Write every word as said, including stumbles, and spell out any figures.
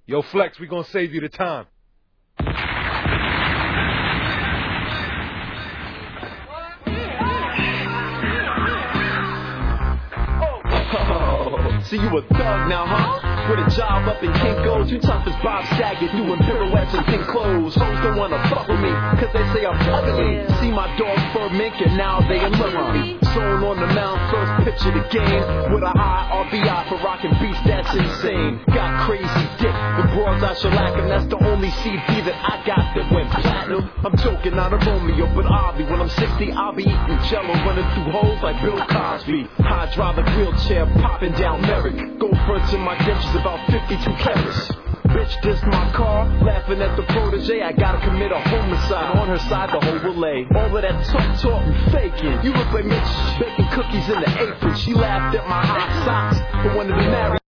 Yo, Flex, we gonna save you the time. Oh, so you a thug now, huh? With a job up in Kinko's, you tough as Bob Saget, doing pirouettes in pink clothes. Hoes don't wanna fuck with me, cause they say I'm ugly. See my dog fur mink and now they in love with me. Sold on the mound, first pitch of the game. With a high R B I for rocking beats, that's insane. Got crazy dick, the broads I shellac, and that's the only C D that I got that went platinum. I'm joking, not a Romeo, but I'll be. When I'm sixty, I'll be eating jello, running through holes like Bill Cosby. Hydraulic wheelchair, popping down Merrick. Go fronts in my dentures about fifty-two carats. Bitch dissed my car, laughing at the protege. I gotta commit a homicide. On her side, the whole will lay. All of that talk, talk, and faking. You look like Mitch baking cookies in the apron. She laughed at my hot socks, but wanted to marry.